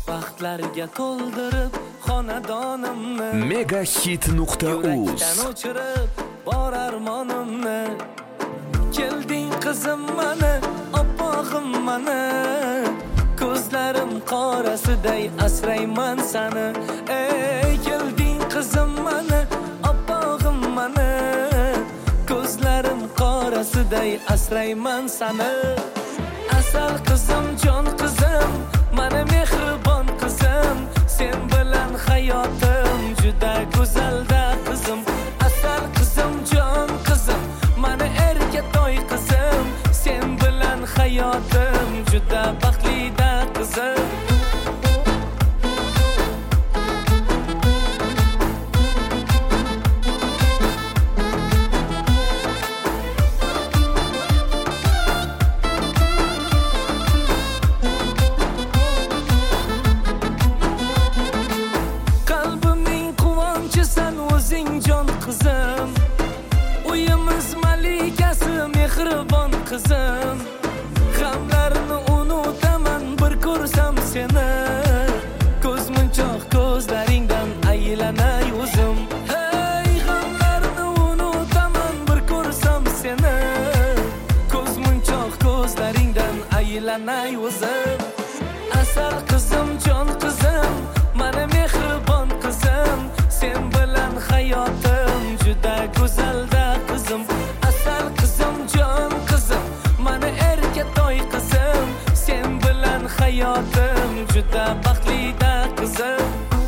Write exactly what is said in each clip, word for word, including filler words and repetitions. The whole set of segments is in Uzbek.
Baxtlarga to'ldirib xonadonimni, megahit nuqta uz yurakdan o'chirib bor armonimni. Kelding qizim mani, oppog'im mani, ko'zlarim qorasiday asrayman sani. Ey kelding qizim mani, oppog'im mani, ko'zlarim qorasiday asrayman sani. Asal qizim, jon qizim, mana mehribon qizim, sen bilan hayotim juda go'zalda qizim. Asal qizim, jon qizim, mana erkatoy qizim, sen bilan hayotim juda baxtlida qizim. Qizim, uyimiz malikasi, mehribon qizim, g'amlarni unutaman bir ko'rsam seni, ko'zmunchoq ko'zlaringdan aylanay o'zim. Hey, g'amlarni unutaman bir ko'rsam seni, ko'zmunchoq ko'zlaringdan aylanay o'zim. Asal qizim, jon qizim, mana mehribon qizim, sen bilan hayotim juda go'zalda qizim. Asal qizim, jon qizim, mana erkatoy qizim, sen bilan hayotim juda baxtlida qizim.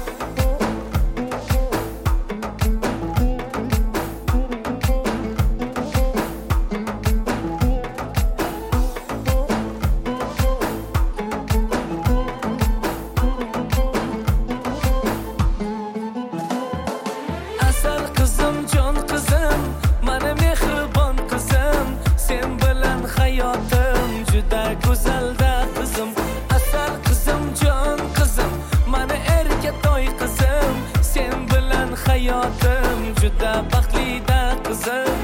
Asal qizim, jon qizim, mana mehribon qizim, sen bilan hayotim juda go'zalda qizim. Asal qizim, jon qizim, mana erkatoy qizim, sen bilan hayotim juda baxtlida qizim.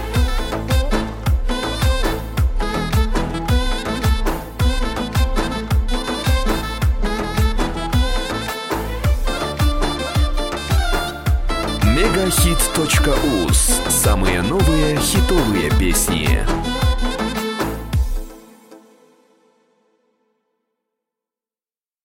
megahit точка уз. Самые новые хитовые песни.